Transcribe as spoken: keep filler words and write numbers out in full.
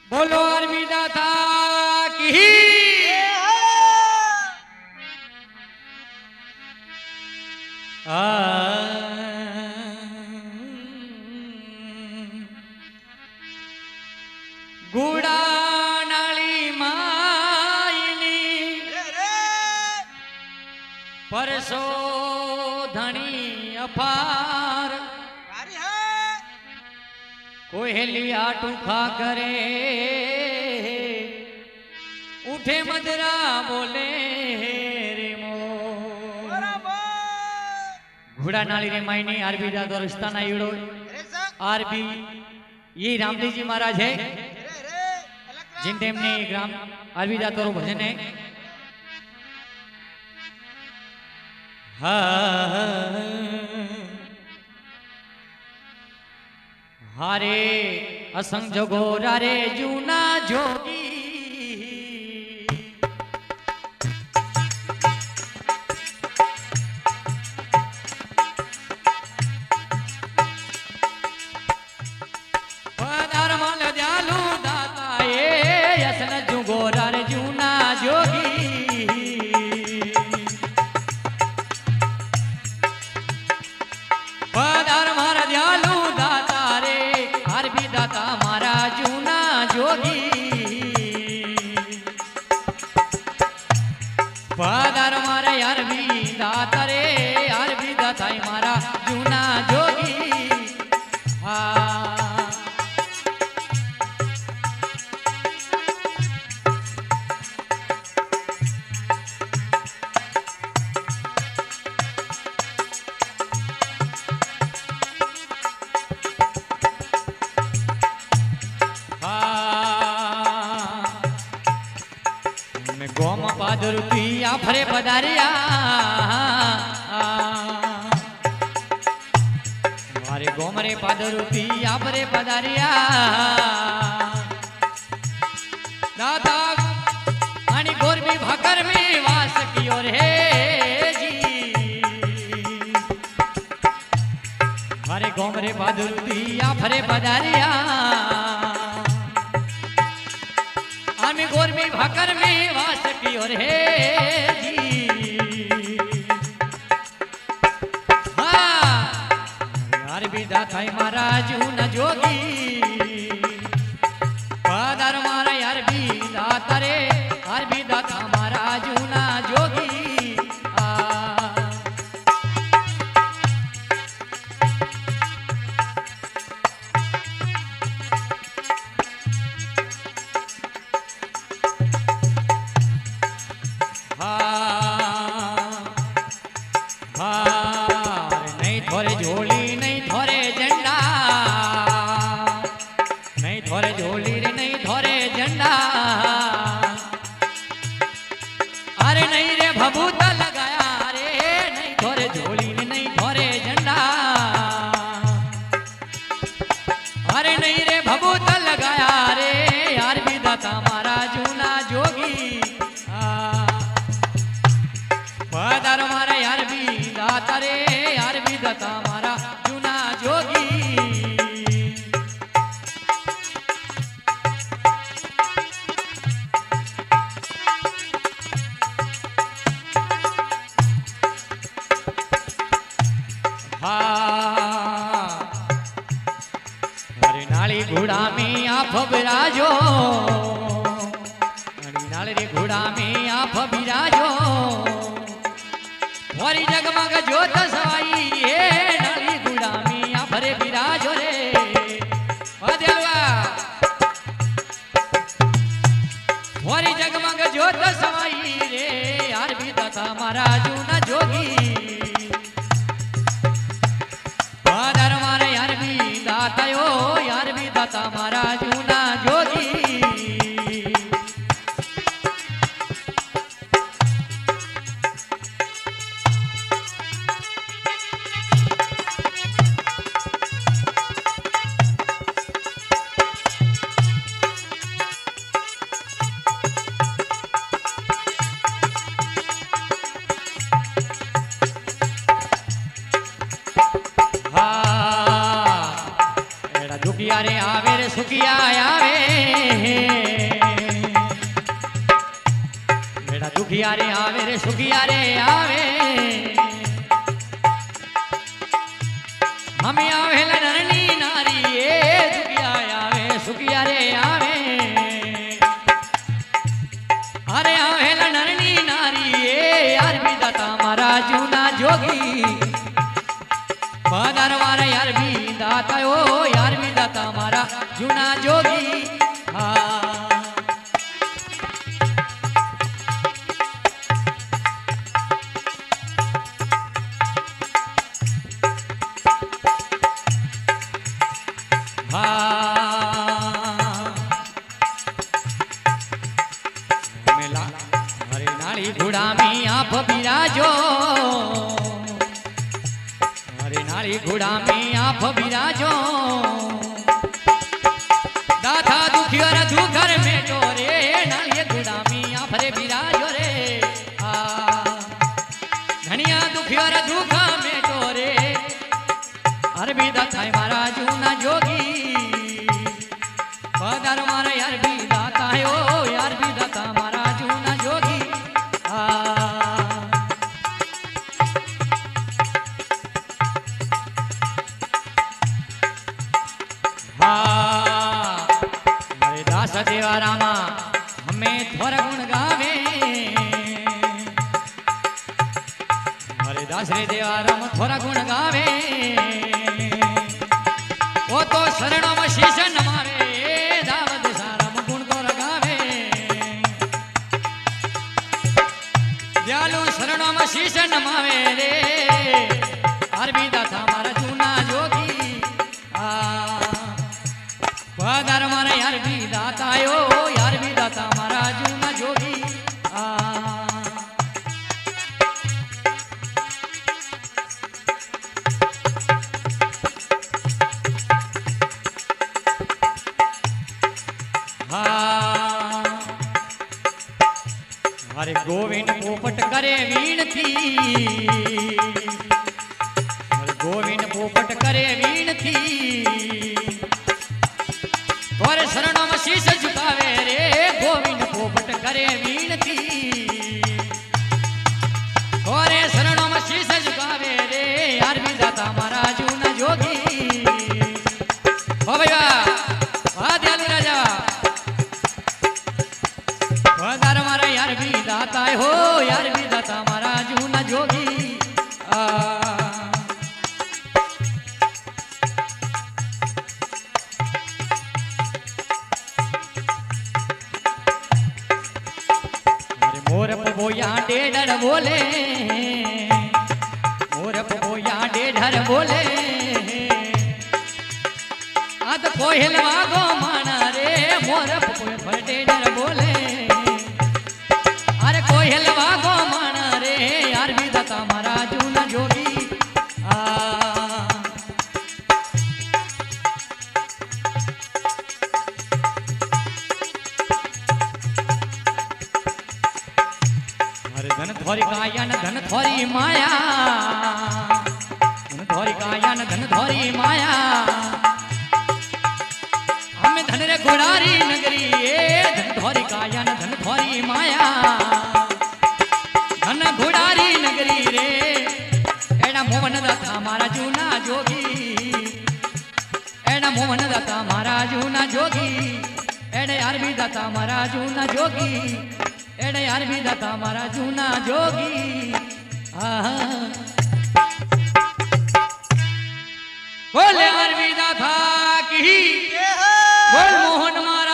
बोलो अरविंदा था की गुड़ा नाली मायनी परसो धनी अफार कोहेली आटू खा करे उठे मदरा बोले रे मो घोड़ा नाली रे मायने आरबी दादो रिश्ता ना ईड़ो आरबी ये रामदेव जी महाराज है जिन तेमने ग्राम आरबी दादो भजन है हारे असंग जोगोरा रे जूना जोगी पदार माल दयालु दाता ये असन जोगोरा रे जूना जोगी पदार मार दयालु दाता रे आरबी दाता मारा जूना जोगी पदार मारे आरबी दाता रे आरबी दाता मारा जूना जोगी हाँ गोम पादरुती आफरे पदारिया मारे गोमरे पादरुती आफरे पदारिया दादा आणि गोरबी भाकर में वास कियो रे जी मारे गोमरे पादरुती आफरे पदारिया आमी गोरबी भाकर में वास कियो रे जी हाँ आरबी दाता मारा जूना जोगी पदार मारा आरबी दाता रे आरबी दाता मारा जूना जोगी नहीं थोरे झोली नहीं थोरे झंडा नहीं थोरे झोली रे नहीं थोरे झंडा अरे नहीं रे भभूता लगाया रे नहीं थोरे झोली रे नहीं थोरे झंडा अरे नहीं रे भभूता लगाया रे यार भी दाता मारा जूना जोगी पदार मारा यार भी दाता रे यार भी दाता मारा जूना जोगी हाँ अरे नाली घोड़ा में आप बिराजो नाली रे घोड़ा में आप बिराजो मोरी जगमग जोत सवाई ये नाली गुड़ा में आफरे बिराजो रे अदेवा मोरी जगमग जोत सवाई रे यार भी दाता मारा जूना जोगी पदार मारे यार भी दाता यो यार भी दाता मारा जूना जोगी सुखिया रे आवे रे सुखिया आवे आवे बेड़ा दुखिया रे आवे रे सुखिया रे आवे हमें आवे नरनी नारी ए दुखिया आवे सुखिया रे आवे अरे आवे नरनी नारी ए यार भी दाता मारा जूना जोगी पगार वाला यार भी दाता ओ यार भी दाता मारा जूना जोगी हाँ हरे नाली घोड़ा में आप बिराजो हरे नाली घोड़ा में आप बिराजो दाता दुखिया रे दुखर में टोरे नाली घोड़ा में आप रे बिराजो रे आ धनिया दुखिया रे दुखा में टोरे हर भी दाता मारा जूना जोगी पगार मारा यार भी दाता है ओ यार भी दाता मारा जूना जोगी आ हरे दास देवा रामा हमें थोड़ा गुण गावे हरे दास रे देवा राम थोड़ा गुण गावे वो तो शरणों में शीश नमावे दावत सारम गुण तो लगावे दयालु शरणों में शीश नमावे रे अरबी दाता मारा जूना जोगी आ पगार मारा यार भी दाता यो यार भी दाता मारा जूना जोगी आ हरे गोविंद पोपट करे वीणती हरे गोविंद पोपट करे वीणती तोरे शरणों में शीश झुकावे रे गोविंद पोपट करे वीणती तोरे शरणों में शीश झुकावे रे यार भी दाता मारा जूना जोगी ओ भैया आ दयालु राजा पगार मारा यार भी दाता हो यार भी दाता मारा जूना जोगी आ अरे मोर बोया डेढ़ बोले मोर बोया डेढ़ बोले आद कोयल वागो माना रे मोर डेढ़ बोले अरे कोयल वागो माना रे यार भी दाता मारा जूना जोगी आ अरे धन थोरी कायन धन थोरी माया धन थोरी कायन धन थोरी माया हमें धन रे घोड़ारी नगरी ए धन थोरी कायन धन थोरी माया धन घोड़ारी नगरी रे एड़ा मोहन दाता मारा जूना जोगी एड़ा मोहन दाता मारा जूना जोगी एड़े यार भी दाता मारा जूना जोगी एड़े यार भी दाता मारा जूना जोगी आहा बोले यार भी दाता की बोल मोहन मारा